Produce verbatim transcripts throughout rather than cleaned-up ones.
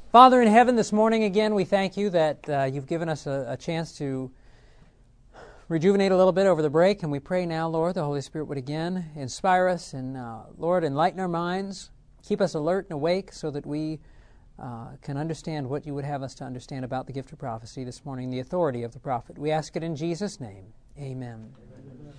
Father in heaven, this morning again, we thank you that uh, you've given us a, a chance to rejuvenate a little bit over the break, and we pray now, Lord, the Holy Spirit would again inspire us and, uh, Lord, enlighten our minds, keep us alert and awake so that we uh, can understand what you would have us to understand about the gift of prophecy this morning, the authority of the prophet. We ask it in Jesus' name. Amen. Amen.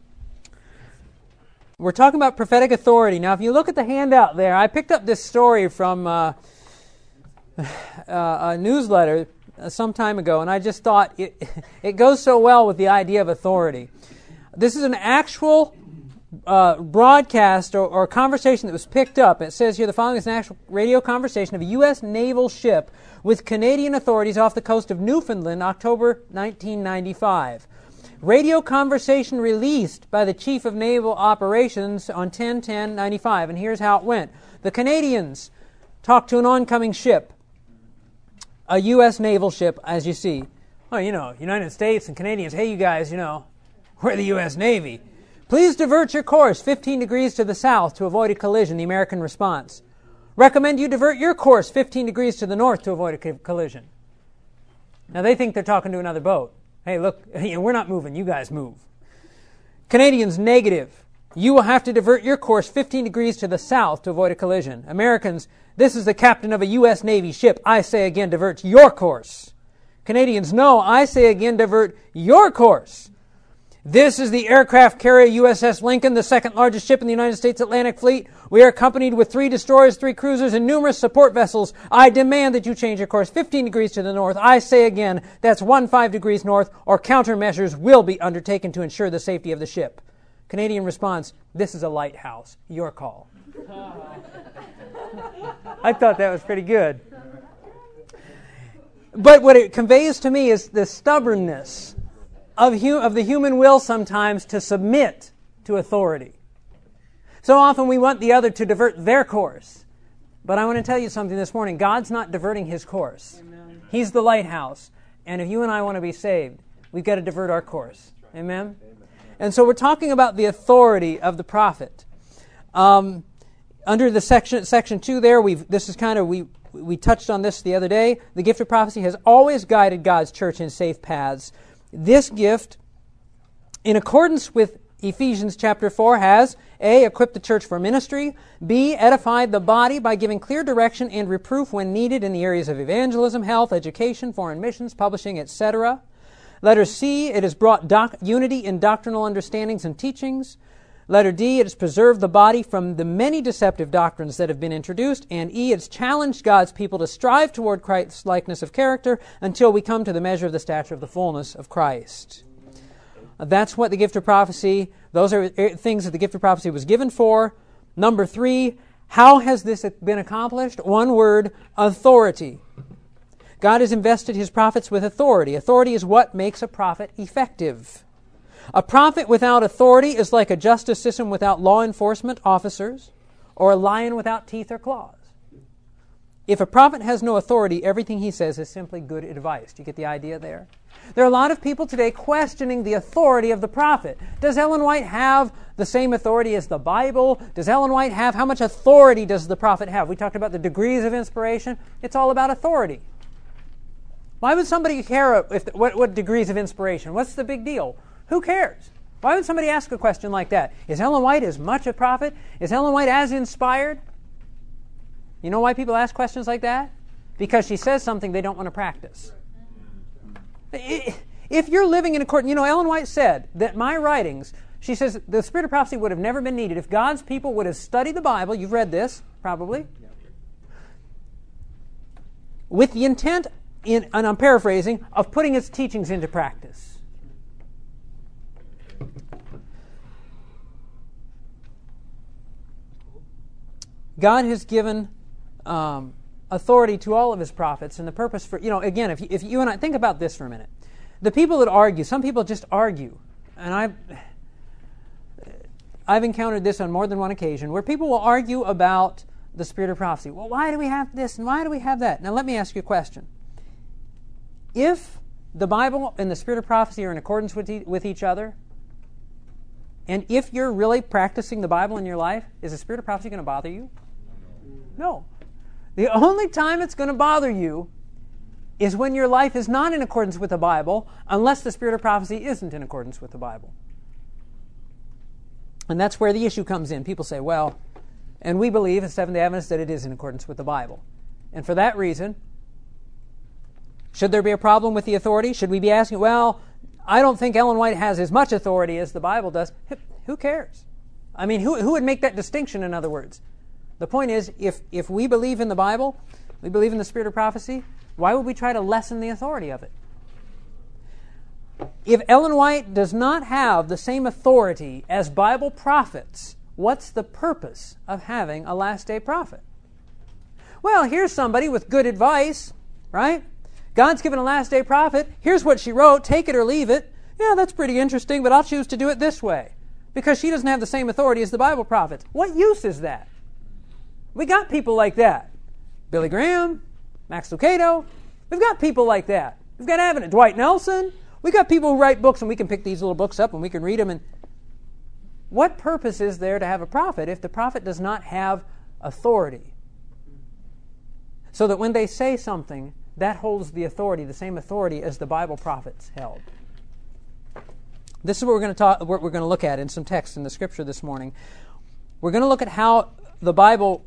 We're talking about prophetic authority. Now, if you look at the handout there, I picked up this story from uh, uh, a newsletter some time ago, and I just thought it, it goes so well with the idea of authority. This is an actual uh, broadcast or, or conversation that was picked up. It says here the following is an actual radio conversation of a U S naval ship with Canadian authorities off the coast of Newfoundland, October nineteen ninety-five. Radio conversation released by the Chief of Naval Operations on ten ten ninety-five, and here's how it went. The Canadians talked to an oncoming ship, a U S naval ship, as you see. Well, you know, United States and Canadians, hey, you guys, you know, we're the U S Navy. Please divert your course fifteen degrees to the south to avoid a collision, the American response. Recommend you divert your course fifteen degrees to the north to avoid a co- collision. Now, they think they're talking to another boat. Hey, look, we're not moving, you guys move. Canadians, negative. You will have to divert your course fifteen degrees to the south to avoid a collision. Americans, this is the captain of a U S Navy ship. I say again, divert your course. Canadians, no, I say again, divert your course. This is the aircraft carrier U S S Lincoln, the second largest ship in the United States Atlantic Fleet. We are accompanied with three destroyers, three cruisers, and numerous support vessels. I demand that you change your course fifteen degrees to the north. I say again, that's one five degrees north, or countermeasures will be undertaken to ensure the safety of the ship. Canadian response, this is a lighthouse. Your call. I thought that was pretty good. But what it conveys to me is the stubbornness of, hu- of the human will sometimes to submit to authority. So often we want the other to divert their course. But I want to tell you something this morning. God's not diverting His course. Amen. He's the lighthouse. And if you and I want to be saved, we've got to divert our course. Amen? Amen. And so we're talking about the authority of the prophet. Um, under the section section two there, we've this is kind of we we touched on this the other day. The gift of prophecy has always guided God's church in safe paths. This gift, in accordance with Ephesians chapter four, has A, equipped the church for ministry, B, edified the body by giving clear direction and reproof when needed in the areas of evangelism, health, education, foreign missions, publishing, et cetera. Letter C, it has brought doc- unity in doctrinal understandings and teachings. Letter D, it has preserved the body from the many deceptive doctrines that have been introduced. And E, it's challenged God's people to strive toward Christ's likeness of character until we come to the measure of the stature of the fullness of Christ. That's what the gift of prophecy, those are things that the gift of prophecy was given for. Number three, how has this been accomplished? One word, authority. God has invested His prophets with authority. Authority is what makes a prophet effective. A prophet without authority is like a justice system without law enforcement officers or a lion without teeth or claws. If a prophet has no authority, everything he says is simply good advice. Do you get the idea there? There are a lot of people today questioning the authority of the prophet. Does Ellen White have the same authority as the Bible? Does Ellen White have, how much authority does the prophet have? We talked about the degrees of inspiration. It's all about authority. Why would somebody care if what, what degrees of inspiration? What's the big deal? Who cares? Why would somebody ask a question like that? Is Ellen White as much a prophet? Is Ellen White as inspired? You know why people ask questions like that? Because she says something they don't want to practice. If you're living in accordance, you know, Ellen White said that my writings, she says the spirit of prophecy would have never been needed if God's people would have studied the Bible. You've read this, probably. With the intent, in, and I'm paraphrasing, of putting its teachings into practice. God has given um, authority to all of His prophets, and the purpose for, you know, again, if you, if you and I, think about this for a minute. The people that argue, some people just argue, and I've, I've encountered this on more than one occasion, where people will argue about the spirit of prophecy. Well, why do we have this, and why do we have that? Now, let me ask you a question. If the Bible and the spirit of prophecy are in accordance with, e- with each other, and if you're really practicing the Bible in your life, is the spirit of prophecy going to bother you? No. The only time it's going to bother you is when your life is not in accordance with the Bible, unless the spirit of prophecy isn't in accordance with the Bible. And that's where the issue comes in. People say, well, and we believe as Seventh-day Adventists that it is in accordance with the Bible. And for that reason, should there be a problem with the authority? Should we be asking, well, I don't think Ellen White has as much authority as the Bible does. Who cares? I mean, who, who would make that distinction, in other words? The point is, if, if we believe in the Bible, we believe in the spirit of prophecy, why would we try to lessen the authority of it? If Ellen White does not have the same authority as Bible prophets, what's the purpose of having a last-day prophet? Well, here's somebody with good advice, right? God's given a last-day prophet. Here's what she wrote. Take it or leave it. Yeah, that's pretty interesting, but I'll choose to do it this way because she doesn't have the same authority as the Bible prophets. What use is that? We got people like that. Billy Graham, Max Lucado. We've got people like that. We've got evidence. Dwight Nelson. We've got people who write books, and we can pick these little books up and we can read them. And what purpose is there to have a prophet if the prophet does not have authority? So that when they say something, that holds the authority, the same authority as the Bible prophets held. This is what we're going to talk. What we're going to look at in some text in the Scripture this morning. We're going to look at how the Bible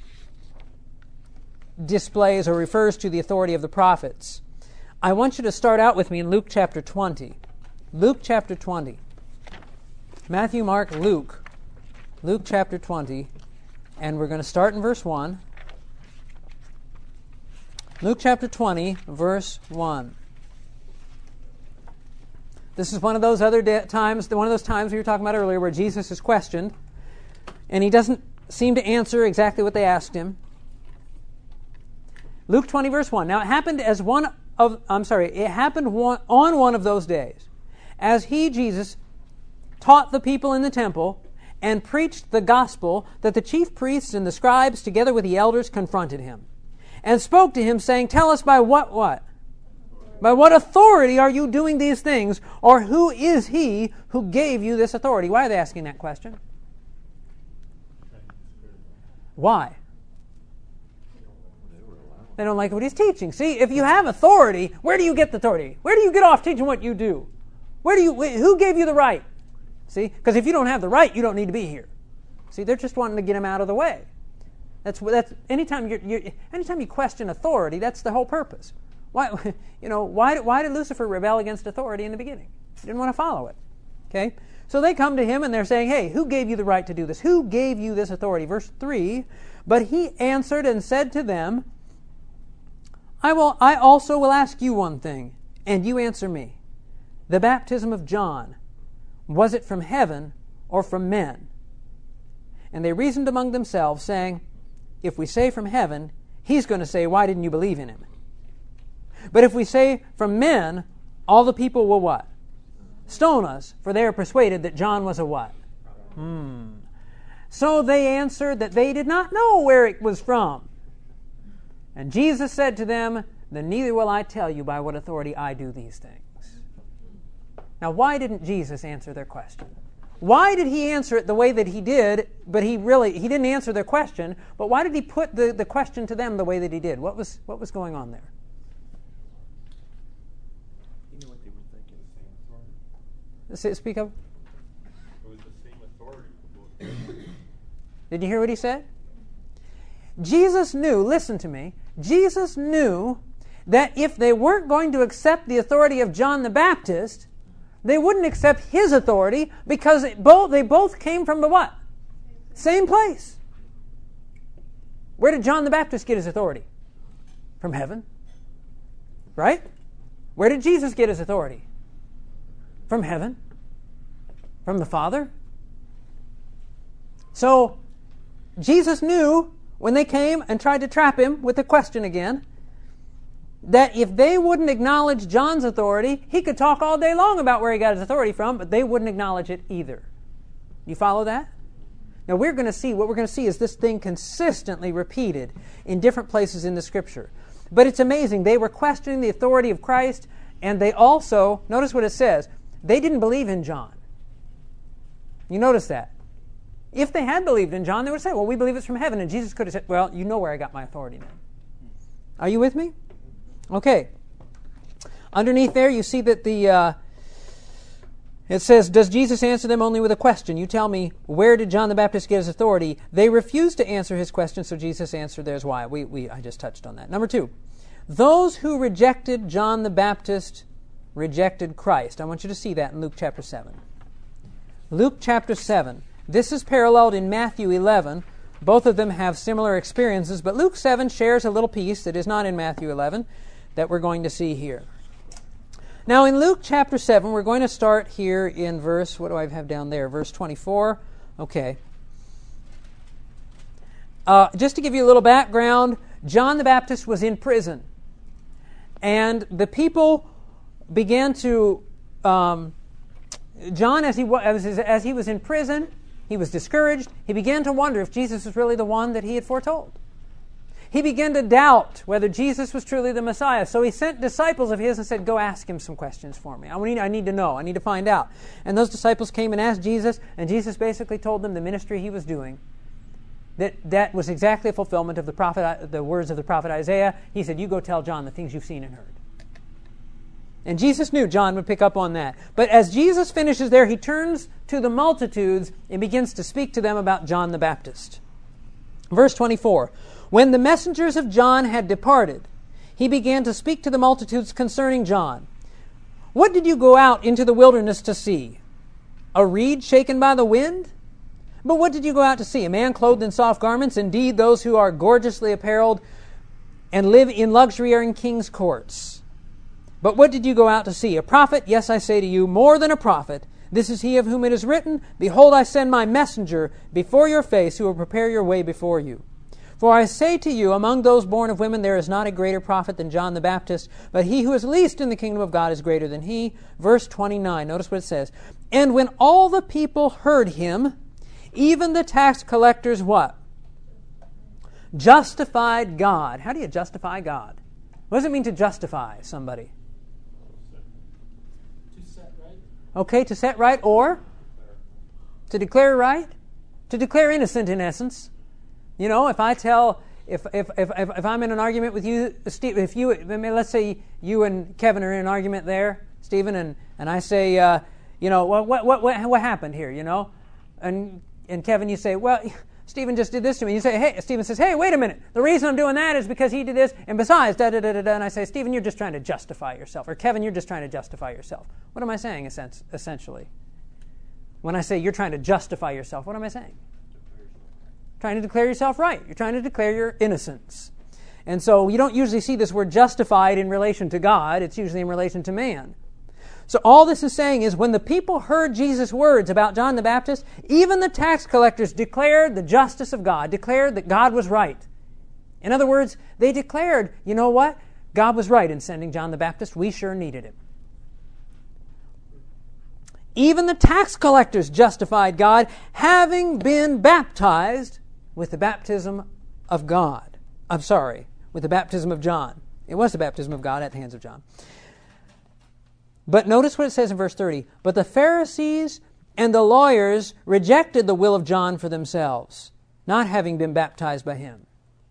displays or refers to the authority of the prophets. I want you to start out with me in Luke chapter twenty. Luke chapter twenty. Matthew, Mark, Luke. Luke chapter twenty. And we're going to start in verse one. Luke chapter twenty, verse one. This is one of those other de- times, one of those times we were talking about earlier where Jesus is questioned, and he doesn't seem to answer exactly what they asked him. Luke twenty, verse one. Now it happened as one of, I'm sorry, it happened one, on one of those days, as he, Jesus, taught the people in the temple and preached the gospel, that the chief priests and the scribes, together with the elders, confronted him and spoke to him, saying, tell us by what, what? By what authority are you doing these things? Or who is he who gave you this authority? Why are they asking that question? Why? They don't like what he's teaching. See, if you have authority, where do you get the authority? Where do you get off teaching what you do? Where do you? Who gave you the right? See, because if you don't have the right, you don't need to be here. See, they're just wanting to get him out of the way. That's that's anytime you you anytime you question authority, that's the whole purpose. Why you know why why did Lucifer rebel against authority in the beginning? He didn't want to follow it. Okay, so they come to him and they're saying, "Hey, who gave you the right to do this? Who gave you this authority?" Verse three. But he answered and said to them, "I will. I also will ask you one thing, and you answer me. The baptism of John, was it from heaven or from men?" And they reasoned among themselves, saying, if we say from heaven, he's going to say, why didn't you believe in him? But if we say from men, all the people will what? Stone us, for they are persuaded that John was a what? Hmm. So they answered that they did not know where it was from. And Jesus said to them, then neither will I tell you by what authority I do these things. Now, why didn't Jesus answer their question? Why did he answer it the way that he did, but he really, he didn't answer their question, but why did he put the, the question to them the way that he did? What was what was going on there? You know what they were thinking, the same authority. Speak up. It was the same authority for both. Did you hear what he said? Jesus knew, listen to me, Jesus knew that if they weren't going to accept the authority of John the Baptist, they wouldn't accept his authority because it both, they both came from the what? Same place. Where did John the Baptist get his authority? From heaven. Right? Where did Jesus get his authority? From heaven. From the Father. So, Jesus knew when they came and tried to trap him with the question again, that if they wouldn't acknowledge John's authority, he could talk all day long about where he got his authority from, but they wouldn't acknowledge it either. You follow that? Now we're going to see, what we're going to see is this thing consistently repeated in different places in the Scripture. But it's amazing. They were questioning the authority of Christ, and they also, notice what it says, they didn't believe in John. You notice that. If they had believed in John, they would say, well, we believe it's from heaven. And Jesus could have said, well, you know where I got my authority then. Are you with me? Okay. Underneath there, you see that the uh, it says, does Jesus answer them only with a question? You tell me, where did John the Baptist get his authority? They refused to answer his question, so Jesus answered theirs. Why? We, we, I just touched on that. Number two, those who rejected John the Baptist rejected Christ. I want you to see that in Luke chapter seven. Luke chapter seven. This is paralleled in Matthew eleven. Both of them have similar experiences, but Luke seven shares a little piece that is not in Matthew eleven that we're going to see here. Now in Luke chapter seven, we're going to start here in verse, what do I have down there? Verse twenty-four. Okay. Uh, just to give you a little background, John the Baptist was in prison. And the people began to, um, John, as he, as, as he was in prison, he was discouraged. He began to wonder if Jesus was really the one that he had foretold. He began to doubt whether Jesus was truly the Messiah. So he sent disciples of his and said, go ask him some questions for me. I need, I need to know. I need to find out. And those disciples came and asked Jesus, and Jesus basically told them the ministry he was doing, that that was exactly a fulfillment of the prophet, the words of the prophet Isaiah. He said, you go tell John the things you've seen and heard. And Jesus knew John would pick up on that. But as Jesus finishes there, he turns to the multitudes and begins to speak to them about John the Baptist. Verse twenty-four. When the messengers of John had departed, he began to speak to the multitudes concerning John. What did you go out into the wilderness to see? A reed shaken by the wind? But what did you go out to see? A man clothed in soft garments? Indeed, those who are gorgeously apparelled and live in luxury are in king's courts. But what did you go out to see? A prophet? Yes, I say to you, more than a prophet. This is he of whom it is written, behold, I send my messenger before your face, who will prepare your way before you. For I say to you, among those born of women there is not a greater prophet than John the Baptist, but he who is least in the kingdom of God is greater than he. Verse twenty-nine, notice what it says. And when all the people heard him, even the tax collectors what? Justified God. How do you justify God? What does it mean to justify somebody? To set right. Okay, to set right, or to declare right? To declare innocent, in essence. You know, if I tell, if if if if I'm in an argument with you, Steve, if you, let's say you and Kevin are in an argument there, Stephen, and, and I say, uh, you know, what what what what happened here, you know, and and Kevin, you say, well, Stephen just did this to me. You say, hey, Stephen says, hey, wait a minute. The reason I'm doing that is because he did this, and besides, da da da da da. And I say, Stephen, you're just trying to justify yourself, or Kevin, you're just trying to justify yourself. What am I saying, essentially? When I say you're trying to justify yourself, what am I saying? Trying to declare yourself right. You're trying to declare your innocence. And so you don't usually see this word justified in relation to God. It's usually in relation to man. So all this is saying is when the people heard Jesus' words about John the Baptist, even the tax collectors declared the justice of God, declared that God was right. In other words, they declared, you know what? God was right in sending John the Baptist. We sure needed him. Even the tax collectors justified God, having been baptized with the baptism of God. I'm sorry, with the baptism of John. It was the baptism of God at the hands of John. But notice what it says in verse thirty. But the Pharisees and the lawyers rejected the will of John for themselves, not having been baptized by him.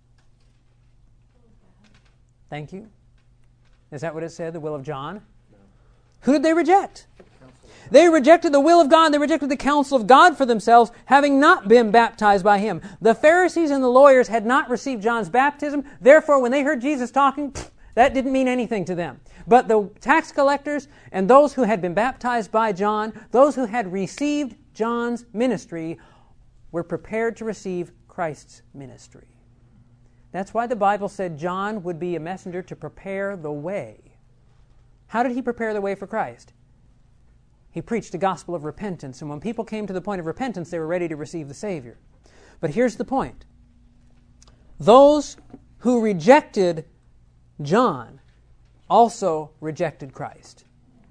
Thank you. Is that what it said, the will of John? No. Who did they reject? They rejected the will of God. They rejected the counsel of God for themselves, having not been baptized by him. The Pharisees and the lawyers had not received John's baptism. Therefore, when they heard Jesus talking, that didn't mean anything to them. But the tax collectors and those who had been baptized by John, those who had received John's ministry, were prepared to receive Christ's ministry. That's why the Bible said John would be a messenger to prepare the way. How did he prepare the way for Christ? He preached the gospel of repentance, and when people came to the point of repentance, they were ready to receive the Savior. But here's the point. Those who rejected John also rejected Christ.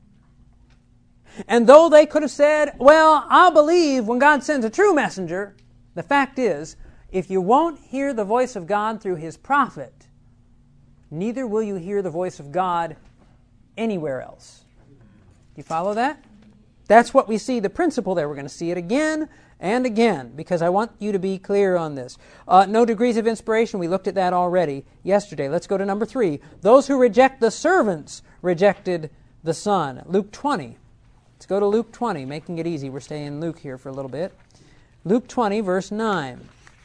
And though they could have said, well, I'll believe when God sends a true messenger, the fact is, if you won't hear the voice of God through his prophet, neither will you hear the voice of God anywhere else. Do you follow that? That's what we see, the principle there. We're going to see it again and again, because I want you to be clear on this. Uh, no degrees of inspiration, we looked at that already yesterday. Let's go to number three. Those who reject the servants rejected the Son. Luke twenty. Let's go to Luke twenty, making it easy. We're staying in Luke here for a little bit. Luke twenty, verse nine.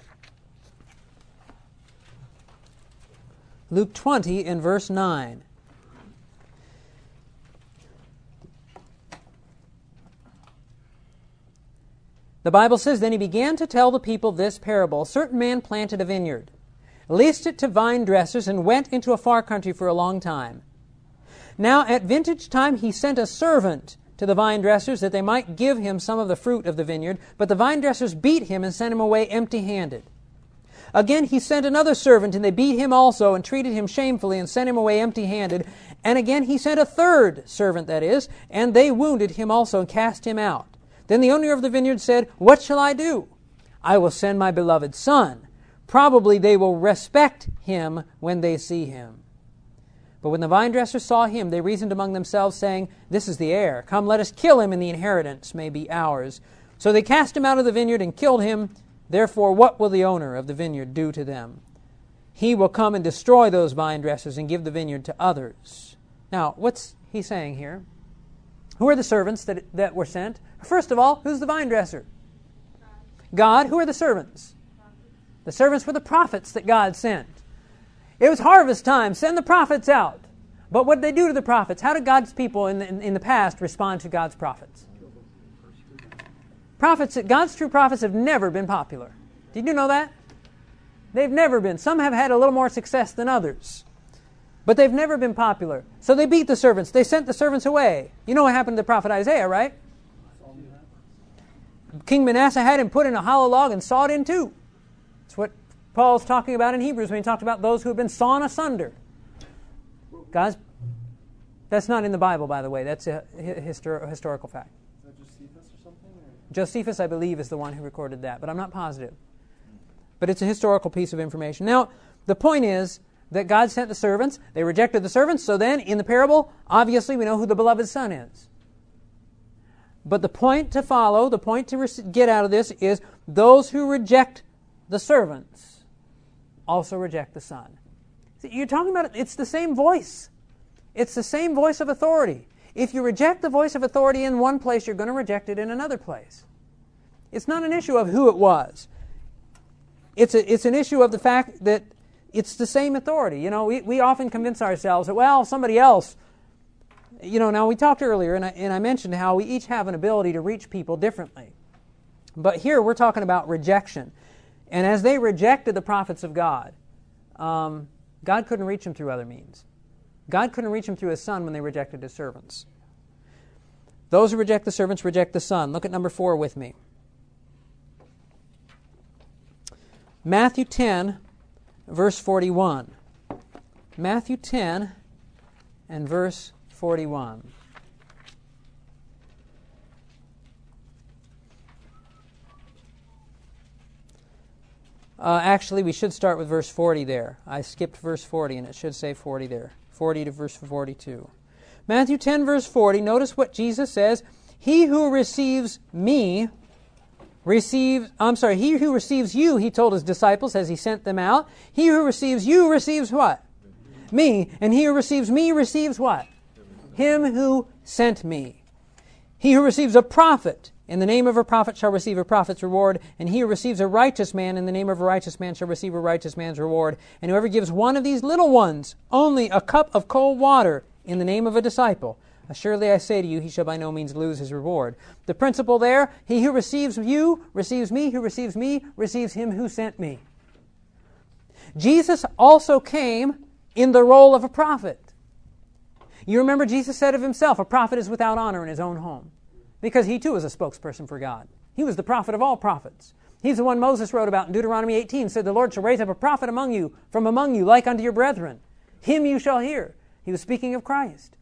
Luke twenty and verse nine. The Bible says, Then he began to tell the people this parable. A certain man planted a vineyard, leased it to vine dressers, and went into a far country for a long time. Now at vintage time he sent a servant to the vine dressers that they might give him some of the fruit of the vineyard, but the vine dressers beat him and sent him away empty-handed. Again he sent another servant, and they beat him also, and treated him shamefully, and sent him away empty-handed. And again he sent a third servant, that is, and they wounded him also, and cast him out. Then the owner of the vineyard said, What shall I do? I will send my beloved son. Probably they will respect him when they see him. But when the vine dressers saw him, they reasoned among themselves, saying, This is the heir. Come, let us kill him, and the inheritance may be ours. So they cast him out of the vineyard and killed him. Therefore, what will the owner of the vineyard do to them? He will come and destroy those vine dressers and give the vineyard to others. Now, what's he saying here? Who are the servants that, that were sent? First of all, who's the vine dresser? God. Who are the servants? The servants were the prophets that God sent. It was harvest time. Send the prophets out. But what did they do to the prophets? How did God's people in the, in, in the past respond to God's prophets? Prophets, God's true prophets have never been popular. Did you know that? They've never been. Some have had a little more success than others. But they've never been popular. So they beat the servants. They sent the servants away. You know what happened to the prophet Isaiah, right? King Manasseh had him put in a hollow log and sawed in two. That's what Paul's talking about in Hebrews when he talked about those who have been sawn asunder. Guys, that's not in the Bible, by the way. That's a histor- historical fact. Is that Josephus or something? Or? Josephus, I believe, is the one who recorded that, but I'm not positive. But it's a historical piece of information. Now, the point is that God sent the servants. They rejected the servants. So then, in the parable, obviously we know who the beloved son is. But the point to follow, the point to get out of this is those who reject the servants also reject the Son. See, you're talking about, it's the same voice. It's the same voice of authority. If you reject the voice of authority in one place, you're going to reject it in another place. It's not an issue of who it was. It's a, it's an issue of the fact that it's the same authority. You know, we, we often convince ourselves that, well, somebody else. You know, now we talked earlier, and I, and I mentioned how we each have an ability to reach people differently. But here we're talking about rejection. And as they rejected the prophets of God, um, God couldn't reach them through other means. God couldn't reach them through His Son when they rejected His servants. Those who reject the servants reject the Son. Look at number four with me. Matthew ten, verse forty-one. Matthew ten and verse forty-one. Uh, actually, we should start with verse forty there. I skipped verse forty, and it should say forty there. forty to verse forty-two. Matthew ten, verse forty, notice what Jesus says. He who receives me, receives, I'm sorry, he who receives you, he told his disciples as he sent them out. He who receives you receives what? Me. And he who receives me receives what? Him who sent me. He who receives a prophet in the name of a prophet shall receive a prophet's reward, and he who receives a righteous man in the name of a righteous man shall receive a righteous man's reward. And whoever gives one of these little ones only a cup of cold water in the name of a disciple, assuredly I say to you, he shall by no means lose his reward. The principle there, he who receives you receives me, who receives me receives him who sent me. Jesus also came in the role of a prophet. You remember Jesus said of himself, a prophet is without honor in his own home. Because he too was a spokesperson for God. He was the prophet of all prophets. He's the one Moses wrote about in Deuteronomy eighteen, said, the Lord shall raise up a prophet among you, from among you, like unto your brethren. Him you shall hear. He was speaking of Christ.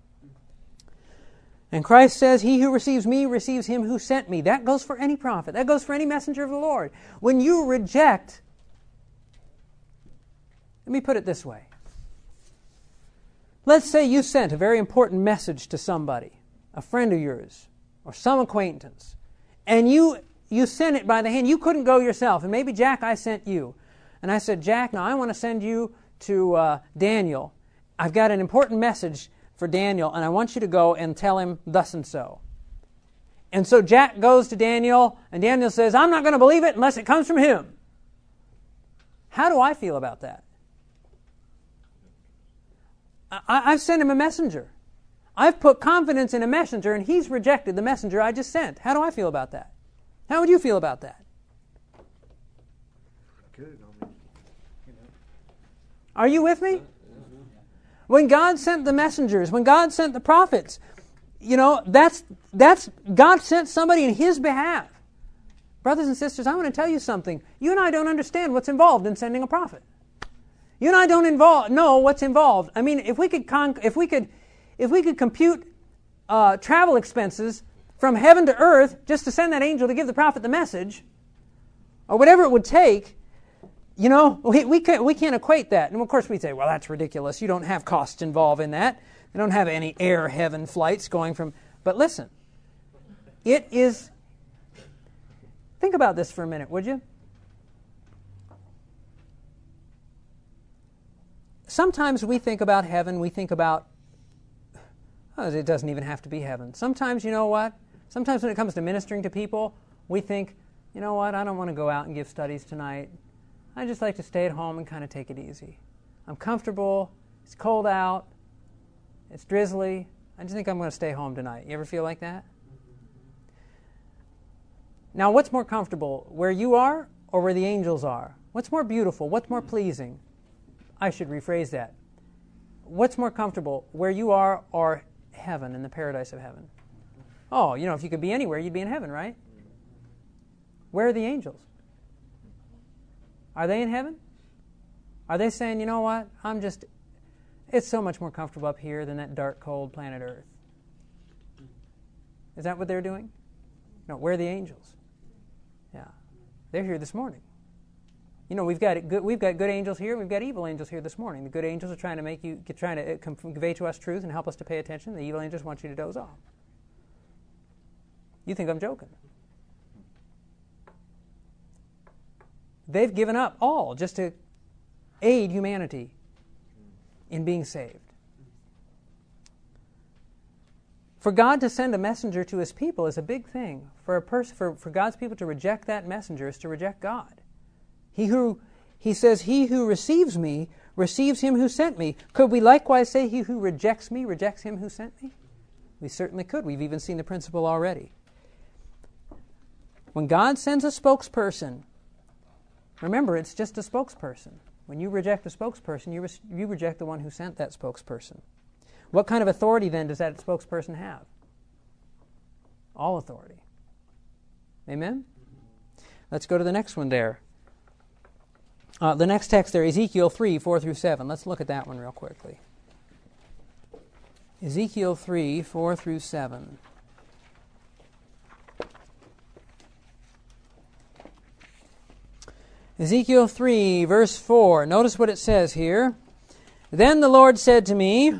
And Christ says, he who receives me receives him who sent me. That goes for any prophet. That goes for any messenger of the Lord. When you reject, let me put it this way. Let's say you sent a very important message to somebody, a friend of yours, or some acquaintance, and you you sent it by the hand. You couldn't go yourself. And maybe, Jack, I sent you. And I said, Jack, now I want to send you to uh, Daniel. I've got an important message for Daniel, and I want you to go and tell him thus and so. And so Jack goes to Daniel, and Daniel says, I'm not going to believe it unless it comes from him. How do I feel about that? I, I've sent him a messenger. I've put confidence in a messenger, and he's rejected the messenger I just sent. How do I feel about that? How would you feel about that? Good. I mean, you know. Are you with me? When God sent the messengers, when God sent the prophets, you know, that's that's God sent somebody in His behalf. Brothers and sisters, I want to tell you something. You and I don't understand what's involved in sending a prophet. You and I don't involve, know what's involved. I mean, if we could con- if we could if we could compute uh, travel expenses from heaven to earth just to send that angel to give the prophet the message, or whatever it would take, you know, we, we, can't, we can't equate that. And of course we say, well, that's ridiculous. You don't have costs involved in that. You don't have any air heaven flights going from... But listen, it is... Think about this for a minute, would you? Sometimes we think about heaven, we think about... Oh, it doesn't even have to be heaven. Sometimes, you know what? Sometimes when it comes to ministering to people, we think, you know what, I don't want to go out and give studies tonight. I just like to stay at home and kind of take it easy. I'm comfortable. It's cold out. It's drizzly. I just think I'm going to stay home tonight. You ever feel like that? Now, what's more comfortable, where you are or where the angels are? What's more beautiful? What's more pleasing? I should rephrase that. What's more comfortable, where you are or heaven, in the paradise of heaven? Oh, you know, if you could be anywhere, you'd be in heaven, right? Where are the angels? Are they in heaven? Are they saying, you know what, I'm just, it's so much more comfortable up here than that dark, cold planet Earth? Is that what they're doing? No, where are the angels? Yeah. They're here this morning. You know, we've got good, we've got good angels here, we've got evil angels here this morning. The good angels are trying to make you, trying to convey to us truth and help us to pay attention. The evil angels want you to doze off. You think I'm joking? They've given up all just to aid humanity in being saved. For God to send a messenger to His people is a big thing. For a person, for, for God's people to reject that messenger is to reject God. He who, he says, he who receives me receives Him who sent me. Could we likewise say he who rejects me rejects Him who sent me? We certainly could. We've even seen the principle already. When God sends a spokesperson, remember, it's just a spokesperson. When you reject a spokesperson, you, re- you reject the one who sent that spokesperson. What kind of authority, then, does that spokesperson have? All authority. Amen? Let's go to the next one there. Uh, the next text there, Ezekiel three, four through seven. Let's look at that one real quickly. Ezekiel three, four through seven. Ezekiel three, verse four. Notice what it says here. Then the Lord said to me,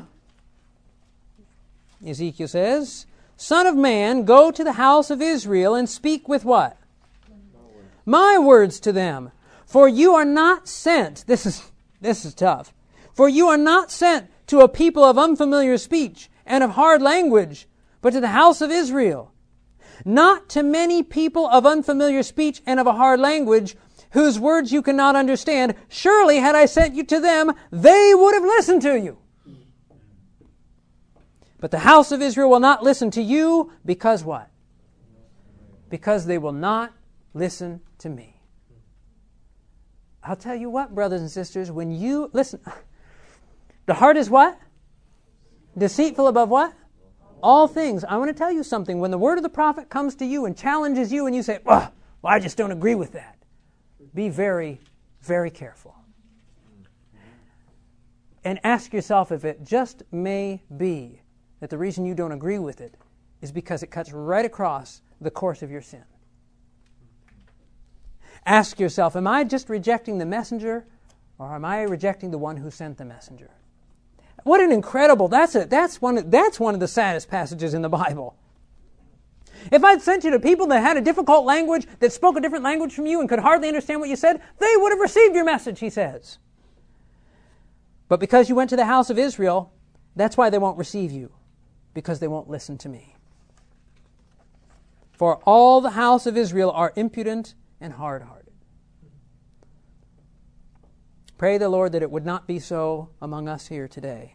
Ezekiel says, Son of man, go to the house of Israel and speak with what? My words to them. For you are not sent, this is, this is tough, for you are not sent to a people of unfamiliar speech and of hard language, but to the house of Israel. Not to many people of unfamiliar speech and of a hard language, whose words you cannot understand. Surely had I sent you to them, they would have listened to you. But the house of Israel will not listen to you, because what? Because they will not listen to me. I'll tell you what, brothers and sisters, when you, listen, the heart is what? Deceitful above what? All things. I want to tell you something. When the word of the prophet comes to you and challenges you and you say, well, well I just don't agree with that. Be very, very careful. And ask yourself if it just may be that the reason you don't agree with it is because it cuts right across the course of your sin. Ask yourself, am I just rejecting the messenger, or am I rejecting the one who sent the messenger? What an incredible, that's a, that's one, that's one of the saddest passages in the Bible. If I'd sent you to people that had a difficult language, that spoke a different language from you and could hardly understand what you said, they would have received your message, he says. But because you went to the house of Israel, that's why they won't receive you, because they won't listen to me. For all the house of Israel are impudent and hard-hearted. Pray the Lord that it would not be so among us here today.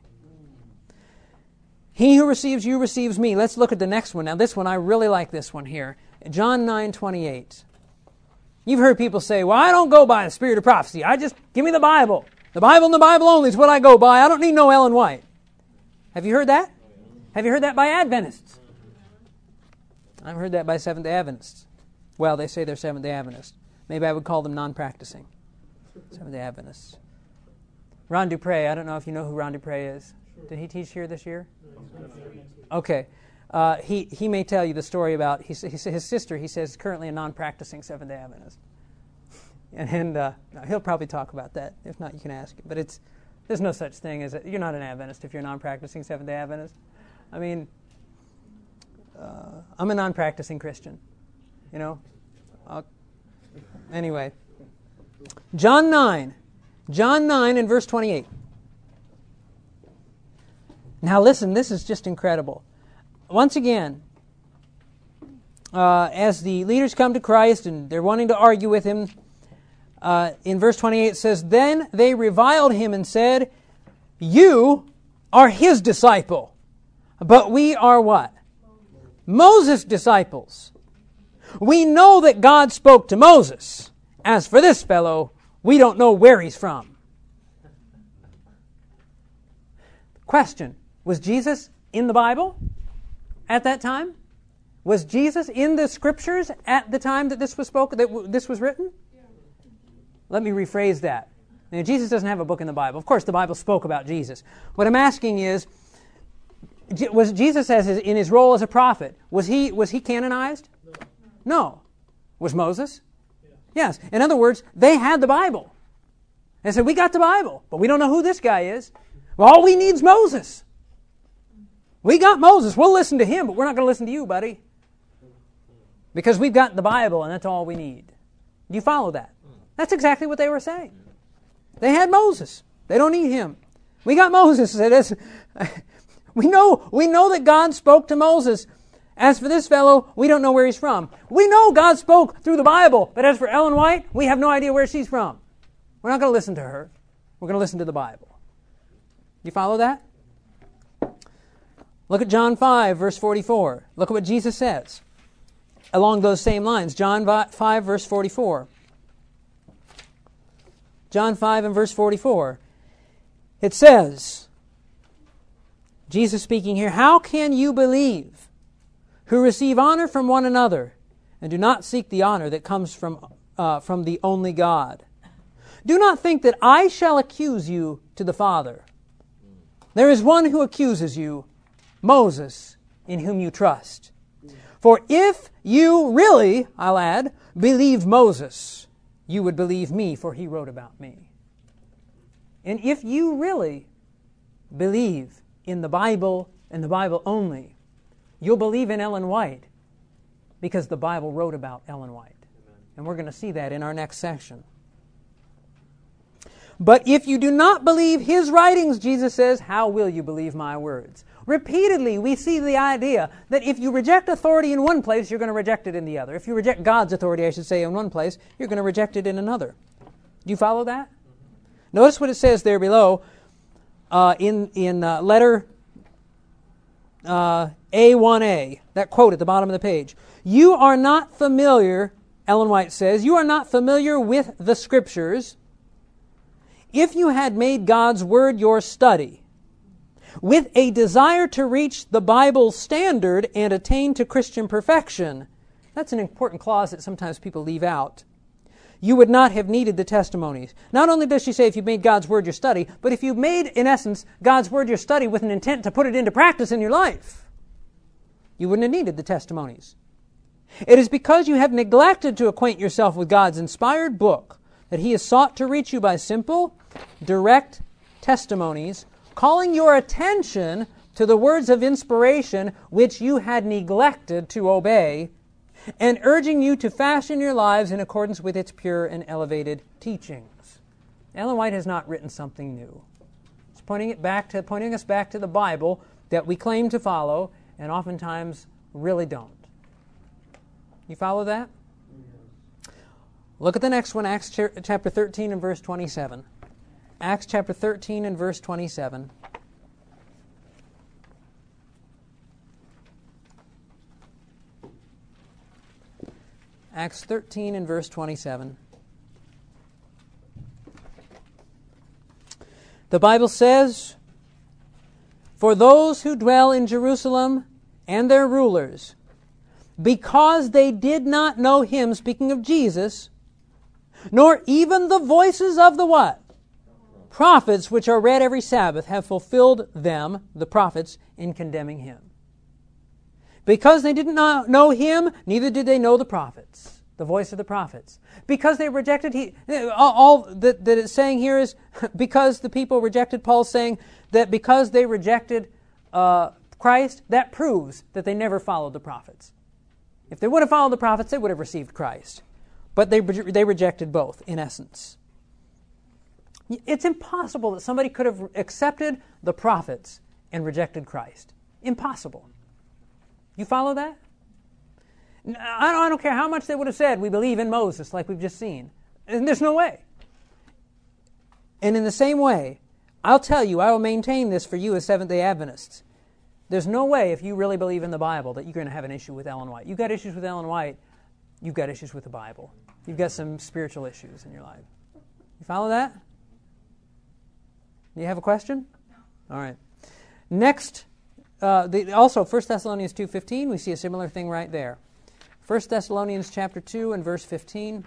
He who receives you receives me. Let's look at the next one. Now this one, I really like this one here. John nine twenty-eight. You've heard people say, well, I don't go by the spirit of prophecy. I just, give me the Bible. The Bible and the Bible only is what I go by. I don't need no Ellen White. Have you heard that? Have you heard that by Adventists? I've heard that by Seventh-day Adventists. Well, they say they're Seventh-day Adventists. Maybe I would call them non-practicing Seventh-day Adventists. Ron Dupre, I don't know if you know who Ron Dupre is. Did he teach here this year? Okay. Uh, he, he may tell you the story about his, his, his sister, he says, currently a non-practicing Seventh-day Adventist. And, and uh, he'll probably talk about that. If not, you can ask him. But it's there's no such thing as a, you're not an Adventist if you're a non-practicing Seventh-day Adventist. I mean, uh, I'm a non-practicing Christian. You know? I'll, anyway. John nine. John nine and verse twenty-eight. Now listen, this is just incredible. Once again, uh, as the leaders come to Christ and they're wanting to argue with him, uh, in verse twenty-eight it says, Then they reviled him and said, You are his disciple, but we are what? Moses' disciples. We know that God spoke to Moses. As for this fellow, we don't know where he's from. Question. Was Jesus in the Bible at that time? Was Jesus in the Scriptures at the time that this was spoken, that w- this was written? Yeah. Let me rephrase that. Now, Jesus doesn't have a book in the Bible. Of course, the Bible spoke about Jesus. What I'm asking is, was Jesus as his, in his role as a prophet, was he was he canonized? No. No. Was Moses? Yeah. Yes. In other words, they had the Bible. They said, we got the Bible, but we don't know who this guy is. Well, all we need is Moses. We got Moses. We'll listen to him, but we're not going to listen to you, buddy. Because we've got the Bible, and that's all we need. Do you follow that? That's exactly what they were saying. They had Moses. They don't need him. We got Moses. We know, we know that God spoke to Moses. As for this fellow, we don't know where he's from. We know God spoke through the Bible, but as for Ellen White, we have no idea where she's from. We're not going to listen to her. We're going to listen to the Bible. Do you follow that? Look at John five, verse forty-four. Look at what Jesus says along those same lines. John five, verse forty-four. John five and verse forty-four. It says, Jesus speaking here, How can you believe who receive honor from one another and do not seek the honor that comes from, uh, from the only God? Do not think that I shall accuse you to the Father. There is one who accuses you, Moses, in whom you trust. For if you really, I'll add, believed Moses, you would believe me, for he wrote about me. And if you really believe in the Bible and the Bible only, you'll believe in Ellen White, because the Bible wrote about Ellen White. And we're going to see that in our next section. But if you do not believe his writings, Jesus says, how will you believe my words? Repeatedly, we see the idea that if you reject authority in one place, you're going to reject it in the other. If you reject God's authority, I should say, in one place, you're going to reject it in another. Do you follow that? Mm-hmm. Notice what it says there below uh, in, in uh, letter uh, A one A, that quote at the bottom of the page. You are not familiar, Ellen White says, you are not familiar with the Scriptures. If you had made God's Word your study, with a desire to reach the Bible's standard and attain to Christian perfection, that's an important clause that sometimes people leave out, you would not have needed the testimonies. Not only does she say if you made God's Word your study, but if you made, in essence, God's Word your study with an intent to put it into practice in your life, you wouldn't have needed the testimonies. It is because you have neglected to acquaint yourself with God's inspired book that He has sought to reach you by simple, direct testimonies, calling your attention to the words of inspiration which you had neglected to obey, and urging you to fashion your lives in accordance with its pure and elevated teachings. Ellen White has not written something new. It's pointing it back to pointing us back to the Bible that we claim to follow and oftentimes really don't. You follow that? Look at the next one, Acts chapter thirteen and verse twenty-seven. Acts chapter thirteen and verse twenty-seven. Acts thirteen and verse twenty-seven. The Bible says, "For those who dwell in Jerusalem and their rulers, because they did not know him," speaking of Jesus, "nor even the voices of the" what? "Prophets which are read every Sabbath, have fulfilled them," the prophets, "in condemning him." Because they did not know him, neither did they know the prophets, the voice of the prophets. Because they rejected, he, all that, that it's saying here is, because the people rejected, Paul's saying that because they rejected uh, Christ, that proves that they never followed the prophets. If they would have followed the prophets, they would have received Christ. But they, they rejected both, in essence. It's impossible that somebody could have accepted the prophets and rejected Christ. Impossible. You follow that? I don't, I don't care how much they would have said, "We believe in Moses," like we've just seen. And there's no way. And in the same way, I'll tell you, I will maintain this for you as Seventh-day Adventists. There's no way, if you really believe in the Bible, that you're going to have an issue with Ellen White. You've got issues with Ellen White, you've got issues with the Bible. You've got some spiritual issues in your life. You follow that? Do you have a question? All right. Next, uh, the, also First Thessalonians two fifteen, we see a similar thing right there. First Thessalonians chapter two and verse fifteen.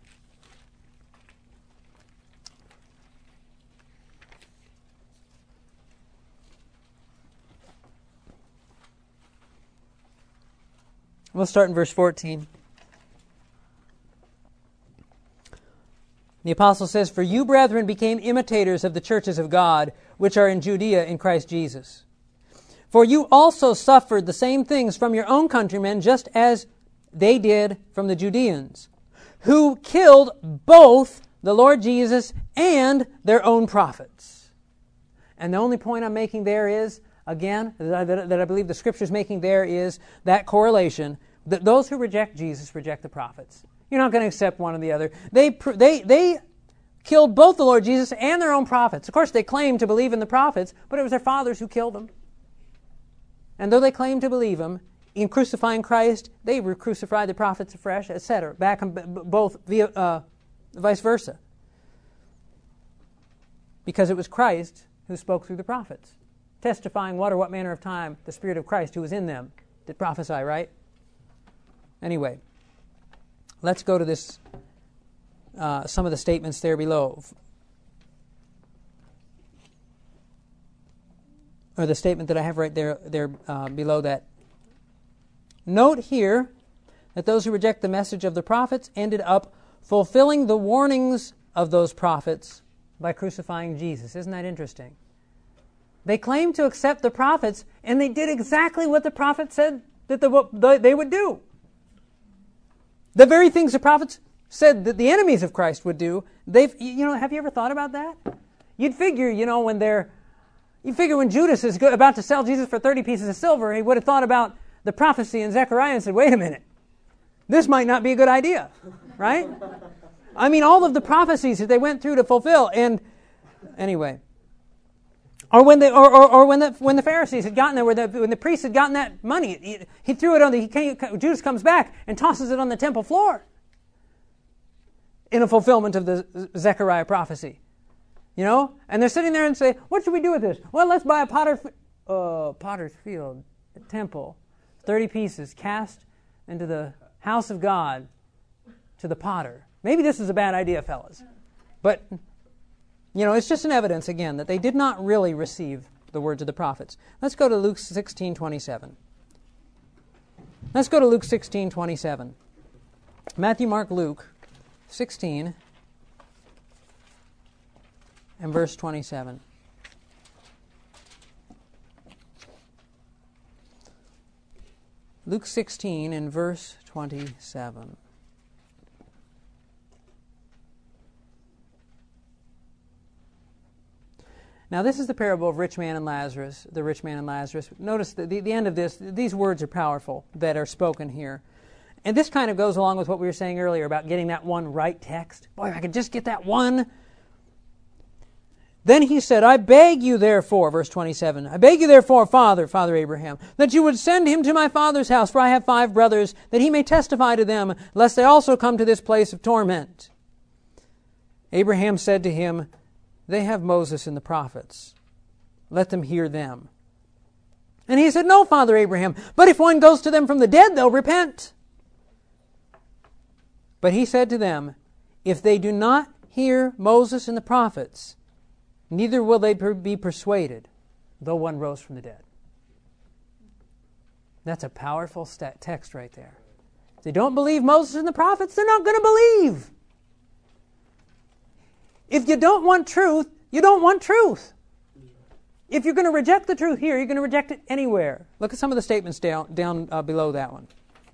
We'll start in verse fourteen. The apostle says, "For you, brethren, became imitators of the churches of God, which are in Judea in Christ Jesus. For you also suffered the same things from your own countrymen, just as they did from the Judeans, who killed both the Lord Jesus and their own prophets." And the only point I'm making there is, again, that I, that I believe the Scripture is making there is that correlation, that those who reject Jesus reject the prophets. You're not going to accept one or the other. They, they, they killed both the Lord Jesus and their own prophets. Of course, they claimed to believe in the prophets, but it was their fathers who killed them. And though they claimed to believe them, in crucifying Christ, they crucified the prophets afresh, et cetera. Back and both via, uh, vice versa. Because it was Christ who spoke through the prophets, testifying what or what manner of time the Spirit of Christ who was in them did prophesy, right? Anyway, let's go to this, uh, some of the statements there below. Or the statement that I have right there, there uh, below that. Note here that those who reject the message of the prophets ended up fulfilling the warnings of those prophets by crucifying Jesus. Isn't that interesting? They claimed to accept the prophets, and they did exactly what the prophets said that the, they would do. The very things the prophets said that the enemies of Christ would do, they've, you know, have you ever thought about that? You'd figure, you know, when they're, you figure when Judas is about to sell Jesus for thirty pieces of silver, he would have thought about the prophecy in Zechariah and said, wait a minute, this might not be a good idea, right? I mean, all of the prophecies that they went through to fulfill, and anyway. Or when the or, or, or when the when the Pharisees had gotten there, when the when the priests had gotten that money, he, he threw it on the. He came, Judas comes back and tosses it on the temple floor. In a fulfillment of the Zechariah prophecy, you know, and they're sitting there and say, "What should we do with this?" Well, let's buy a potter, uh, potter's field, a temple, thirty pieces, cast into the house of God, to the potter. Maybe this is a bad idea, fellas, but. You know, it's just an evidence, again, that they did not really receive the words of the prophets. Let's go to Luke sixteen twenty-seven. Let's go to Luke sixteen twenty-seven. Matthew, Mark, Luke sixteen and verse twenty-seven. Luke sixteen and verse twenty-seven. Now, this is the parable of rich man and Lazarus, the rich man and Lazarus. Notice the, the, the end of this, these words are powerful that are spoken here. And this kind of goes along with what we were saying earlier about getting that one right text. Boy, if I could just get that one. Then he said, I beg you therefore, verse twenty-seven, I beg you therefore, Father, Father Abraham, that you would send him to my father's house, for I have five brothers, that he may testify to them, lest they also come to this place of torment. Abraham said to him, they have Moses and the prophets. Let them hear them. And he said, no, Father Abraham, but if one goes to them from the dead, they'll repent. But he said to them, if they do not hear Moses and the prophets, neither will they be persuaded, though one rose from the dead. That's a powerful st- text right there. If they don't believe Moses and the prophets, they're not going to believe. If you don't want truth, you don't want truth. If you're going to reject the truth here, you're going to reject it anywhere. Look at some of the statements down, down uh, below that one.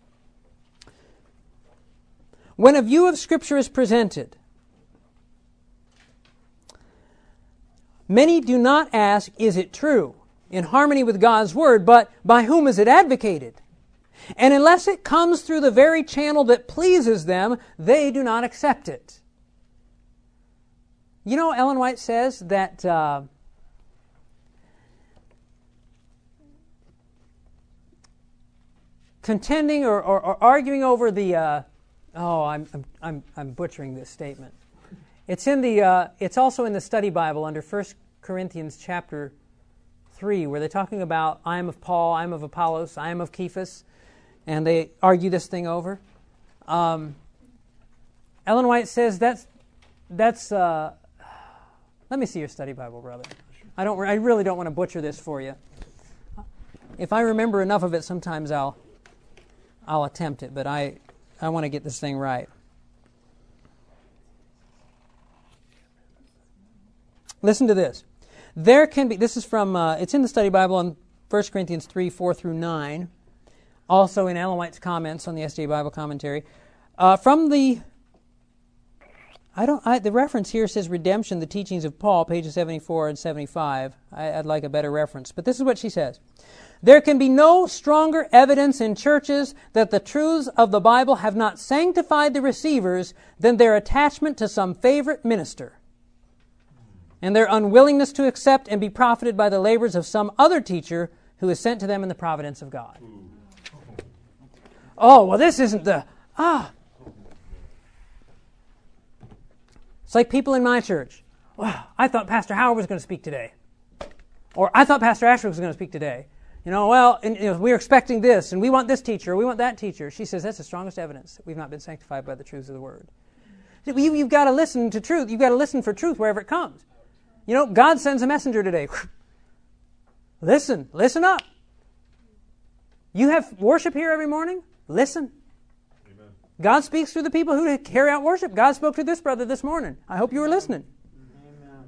When a view of Scripture is presented, many do not ask, is it true, in harmony with God's Word, but by whom is it advocated? And unless it comes through the very channel that pleases them, they do not accept it. You know, Ellen White says that uh, contending or, or, or arguing over the uh, oh, I'm I'm I'm I'm butchering this statement. It's in the uh, it's also in the study Bible under First Corinthians chapter three, where they're talking about I am of Paul, I am of Apollos, I am of Cephas, and they argue this thing over. Um, Ellen White says that's that's. Uh, Let me see your study Bible, brother. I don't. I really don't want to butcher this for you. If I remember enough of it, sometimes I'll, I'll attempt it. But I, I want to get this thing right. Listen to this. There can be. This is from. Uh, it's in the study Bible on First Corinthians three, four through nine. Also in Ellen White's comments on the S D A Bible commentary. Uh, from the. I don't. I, the reference here says redemption, the teachings of Paul, pages seventy-four and seventy-five. I, I'd like a better reference. But this is what she says. There can be no stronger evidence in churches that the truths of the Bible have not sanctified the receivers than their attachment to some favorite minister and their unwillingness to accept and be profited by the labors of some other teacher who is sent to them in the providence of God. Oh, well, this isn't the... Ah... It's like people in my church. Wow, I thought Pastor Howard was going to speak today. Or I thought Pastor Asher was going to speak today. You know, well, and, you know, we're expecting this, and we want this teacher, or we want that teacher. She says that's the strongest evidence that we've not been sanctified by the truths of the Word. You, you've got to listen to truth. You've got to listen for truth wherever it comes. You know, God sends a messenger today. Listen, listen up. You have worship here every morning? Listen. God speaks through the people who carry out worship. God spoke to this brother this morning. I hope you were listening. Amen.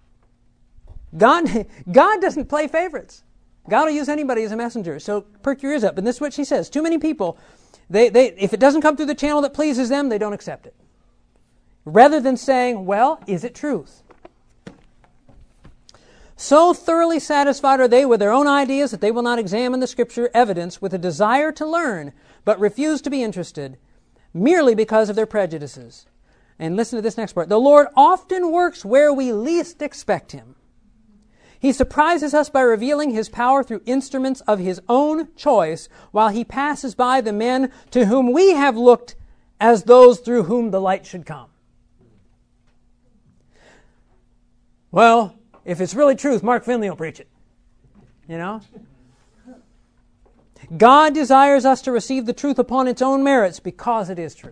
God, God doesn't play favorites. God will use anybody as a messenger. So perk your ears up. And this is what she says. Too many people, they, they, if it doesn't come through the channel that pleases them, they don't accept it. Rather than saying, well, is it truth? So thoroughly satisfied are they with their own ideas that they will not examine the Scripture evidence with a desire to learn, but refuse to be interested, merely because of their prejudices. And listen to this next part. The Lord often works where we least expect Him. He surprises us by revealing His power through instruments of His own choice, while He passes by the men to whom we have looked as those through whom the light should come. Well, if it's really truth, Mark Finley will preach it. You know? God desires us to receive the truth upon its own merits because it is truth.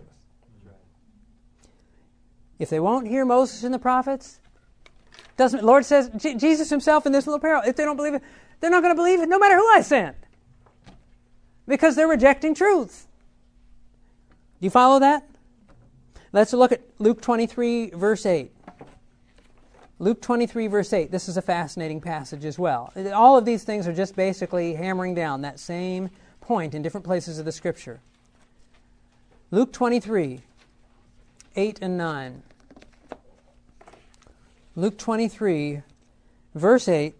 If they won't hear Moses and the prophets, doesn't Lord says, J- Jesus Himself in this little parable, if they don't believe it, they're not going to believe it no matter who I send. Because they're rejecting truth. Do you follow that? Let's look at Luke twenty-three, verse eight. Luke twenty-three, verse eight. This is a fascinating passage as well. All of these things are just basically hammering down that same point in different places of the Scripture. Luke twenty-three, eight and nine. Luke twenty-three, verse eight.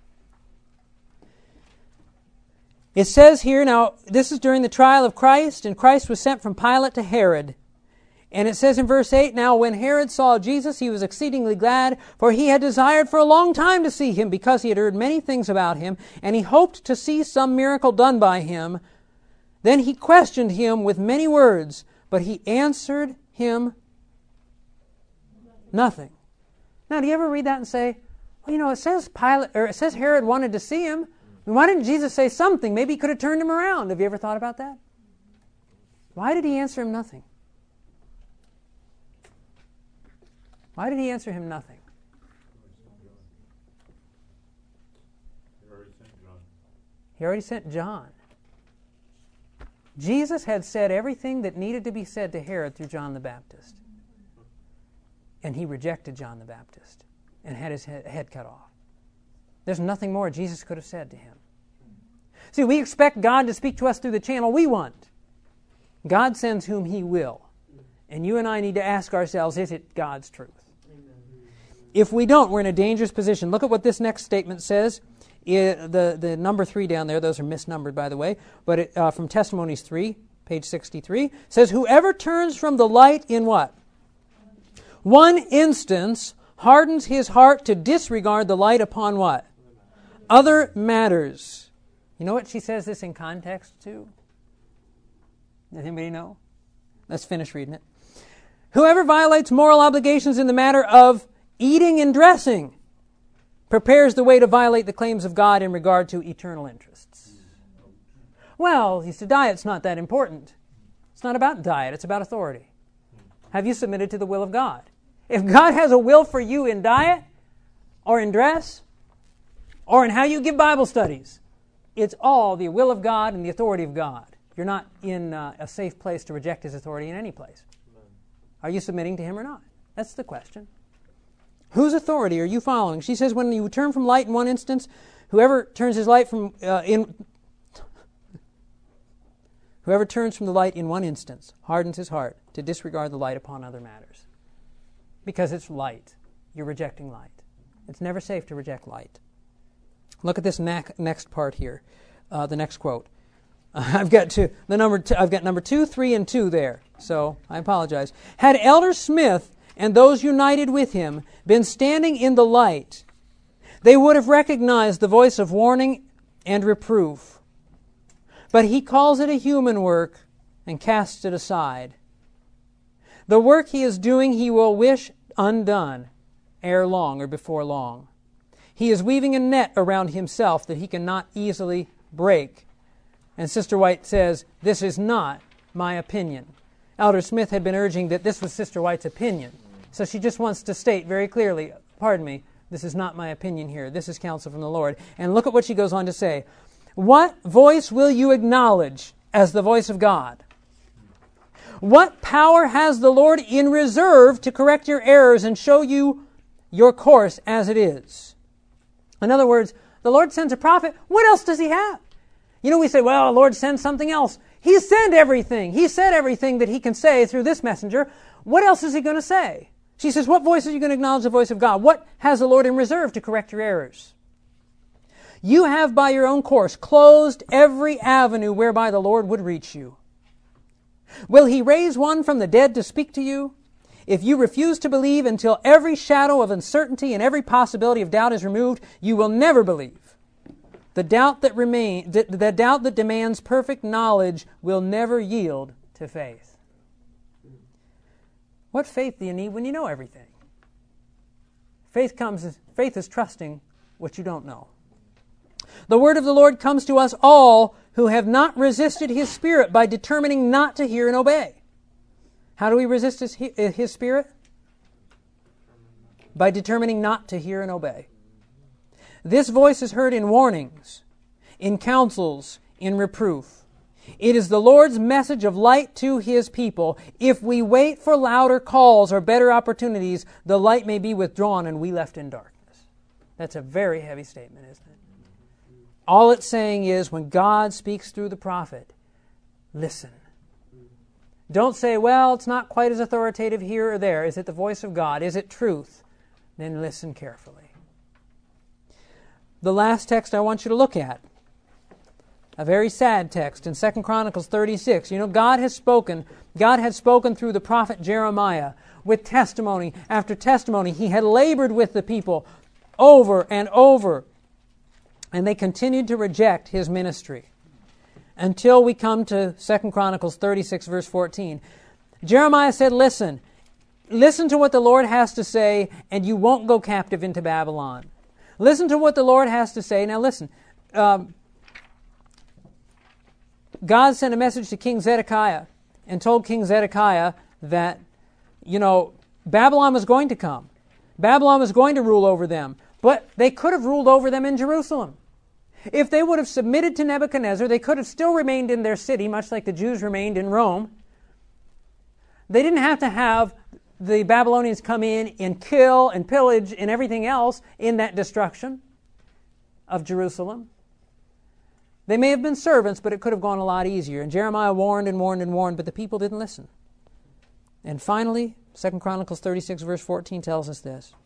It says here, now, this is during the trial of Christ, and Christ was sent from Pilate to Herod. And it says in verse eight, now when Herod saw Jesus, he was exceedingly glad, for he had desired for a long time to see him, because he had heard many things about him, and he hoped to see some miracle done by him. Then he questioned him with many words, but he answered him nothing. Now, do you ever read that and say, well, you know, it says Pilate, or it says Herod wanted to see him. Why didn't Jesus say something? Maybe he could have turned him around. Have you ever thought about that? Why did he answer him nothing? Why did he answer him nothing? He already sent John. He already sent John. Jesus had said everything that needed to be said to Herod through John the Baptist. And he rejected John the Baptist and had his head cut off. There's nothing more Jesus could have said to him. See, we expect God to speak to us through the channel we want. God sends whom He will. And you and I need to ask ourselves, is it God's truth? Amen. If we don't, we're in a dangerous position. Look at what this next statement says. It, the, the number three down there, those are misnumbered, by the way, but it, uh, from Testimonies three, page sixty-three, says, whoever turns from the light in what? One instance hardens his heart to disregard the light upon what? Other matters. You know what she says this in context to? Does anybody know? Let's finish reading it. Whoever violates moral obligations in the matter of eating and dressing prepares the way to violate the claims of God in regard to eternal interests. Well, he said, diet's not that important. It's not about diet, it's about authority. Have you submitted to the will of God? If God has a will for you in diet, or in dress, or in how you give Bible studies, it's all the will of God and the authority of God. You're not in uh, a safe place to reject His authority in any place. Are you submitting to Him or not? That's the question. Whose authority are you following? She says, when you turn from light in one instance, whoever turns his light from uh, in whoever turns from the light in one instance hardens his heart to disregard the light upon other matters. Because it's light. You're rejecting light. It's never safe to reject light. Look at this ne- next part here, uh, the next quote. Uh, I've got two, the number two, I've got number two, three, and two there. So I apologize. Had Elder Smith and those united with him been standing in the light, they would have recognized the voice of warning and reproof. But he calls it a human work and casts it aside. The work he is doing he will wish undone ere long or before long. He is weaving a net around himself that he cannot easily break. And Sister White says, this is not my opinion. Elder Smith had been urging that this was Sister White's opinion. So she just wants to state very clearly, pardon me, this is not my opinion here. This is counsel from the Lord. And look at what she goes on to say. What voice will you acknowledge as the voice of God? What power has the Lord in reserve to correct your errors and show you your course as it is? In other words, the Lord sends a prophet. What else does He have? You know, we say, well, the Lord sends something else. He sent everything. He said everything that He can say through this messenger. What else is He going to say? She says, what voice are you going to acknowledge the voice of God? What has the Lord in reserve to correct your errors? You have by your own course closed every avenue whereby the Lord would reach you. Will He raise one from the dead to speak to you? If you refuse to believe until every shadow of uncertainty and every possibility of doubt is removed, you will never believe. The doubt that remain, the, the doubt that demands perfect knowledge will never yield to faith. What faith do you need when you know everything? Faith comes. Faith is trusting what you don't know. The word of the Lord comes to us all who have not resisted His Spirit by determining not to hear and obey. How do we resist His, His Spirit? By determining not to hear and obey. This voice is heard in warnings, in counsels, in reproof. It is the Lord's message of light to His people. If we wait for louder calls or better opportunities, the light may be withdrawn and we left in darkness. That's a very heavy statement, isn't it? All it's saying is when God speaks through the prophet, listen. Don't say, well, it's not quite as authoritative here or there. Is it the voice of God? Is it truth? Then listen carefully. The last text I want you to look at, a very sad text in Second Chronicles thirty-six. You know, God has spoken. God had spoken through the prophet Jeremiah with testimony after testimony. He had labored with the people over and over, and they continued to reject his ministry until we come to Second Chronicles thirty-six, verse fourteen. Jeremiah said, listen, listen to what the Lord has to say, and you won't go captive into Babylon. Listen to what the Lord has to say. Now listen, um, God sent a message to King Zedekiah and told King Zedekiah that, you know, Babylon was going to come. Babylon was going to rule over them. But they could have ruled over them in Jerusalem. If they would have submitted to Nebuchadnezzar, they could have still remained in their city, much like the Jews remained in Rome. They didn't have to have the Babylonians come in and kill and pillage and everything else in that destruction of Jerusalem. They may have been servants, but it could have gone a lot easier. And Jeremiah warned and warned and warned, but the people didn't listen. And finally, Second Chronicles thirty-six, verse fourteen tells us this.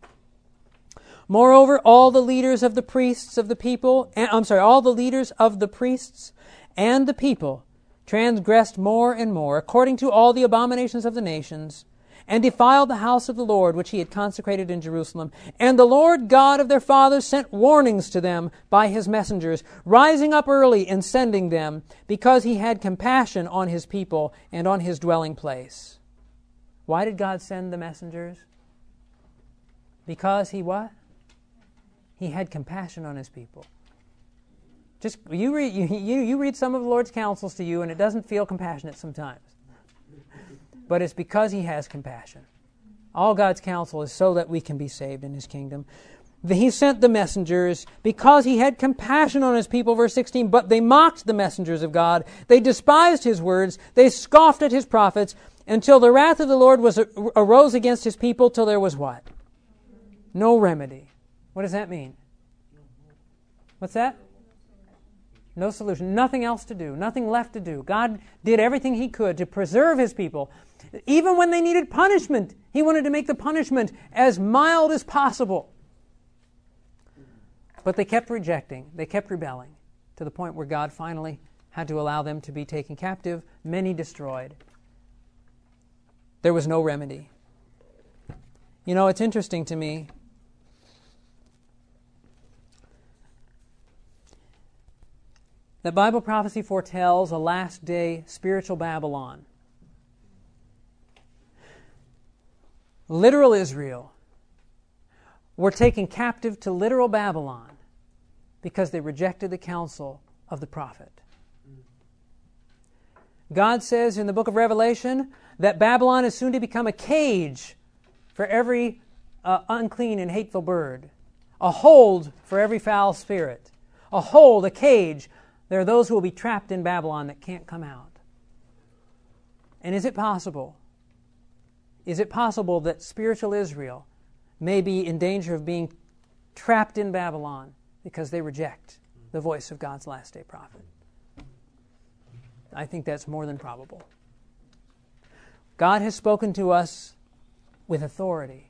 Moreover, all the leaders of the priests of the people, I'm sorry, all the leaders of the priests and the people transgressed more and more, according to all the abominations of the nations, and defiled the house of the Lord, which he had consecrated in Jerusalem. And the Lord God of their fathers sent warnings to them by his messengers, rising up early and sending them, because he had compassion on his people and on his dwelling place. Why did God send the messengers? Because he what? He had compassion on his people. Just you read you, you, you read some of the Lord's counsels to you, and it doesn't feel compassionate sometimes. But it's because he has compassion. All God's counsel is so that we can be saved in his kingdom. He sent the messengers because he had compassion on his people, verse sixteen, but they mocked the messengers of God. They despised his words. They scoffed at his prophets until the wrath of the Lord was arose against his people till there was what? No remedy. What does that mean? What's that? No solution. Nothing else to do. Nothing left to do. God did everything he could to preserve his people. Even when they needed punishment, he wanted to make the punishment as mild as possible. But they kept rejecting. They kept rebelling to the point where God finally had to allow them to be taken captive, many destroyed. There was no remedy. You know, it's interesting to me. That Bible prophecy foretells a last day spiritual Babylon. Literal Israel were taken captive to literal Babylon because they rejected the counsel of the prophet. God says in the book of Revelation that Babylon is soon to become a cage for every uh, unclean and hateful bird, a hold for every foul spirit, a hold, a cage. There are those who will be trapped in Babylon that can't come out. And is it possible? Is it possible that spiritual Israel may be in danger of being trapped in Babylon because they reject the voice of God's last day prophet? I think that's more than probable. God has spoken to us with authority.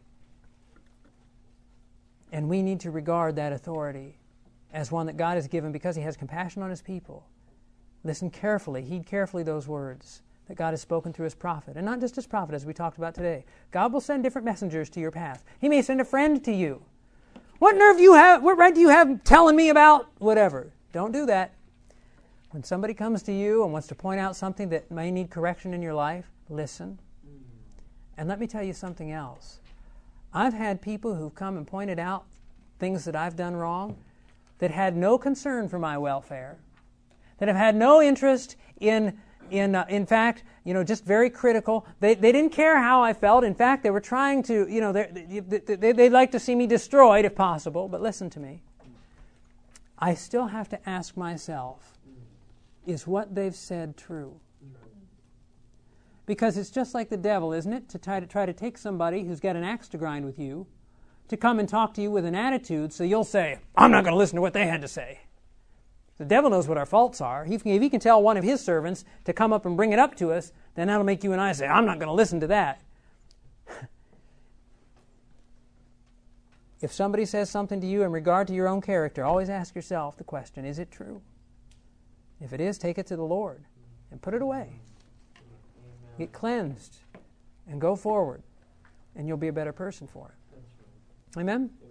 And we need to regard that authority as one that God has given because he has compassion on his people. Listen carefully, heed carefully those words that God has spoken through his prophet. And not just his prophet, as we talked about today. God will send different messengers to your path. He may send a friend to you. What nerve do you have? What right do you have telling me about whatever? Don't do that. When somebody comes to you and wants to point out something that may need correction in your life, listen. And let me tell you something else. I've had people who've come and pointed out things that I've done wrong that had no concern for my welfare, that have had no interest in In uh, in fact, you know, just very critical. They they didn't care how I felt. In fact, they were trying to, you know, they, they, they'd like to see me destroyed if possible. But listen to me. I still have to ask myself, is what they've said true? Because it's just like the devil, isn't it? To try to try to take somebody who's got an axe to grind with you, to come and talk to you with an attitude, so you'll say, I'm not going to listen to what they had to say. The devil knows what our faults are. He, if he can tell one of his servants to come up and bring it up to us, then that'll make you and I say, I'm not going to listen to that. If somebody says something to you in regard to your own character, always ask yourself the question, is it true? If it is, take it to the Lord and put it away. Get cleansed and go forward, and you'll be a better person for it. Amen?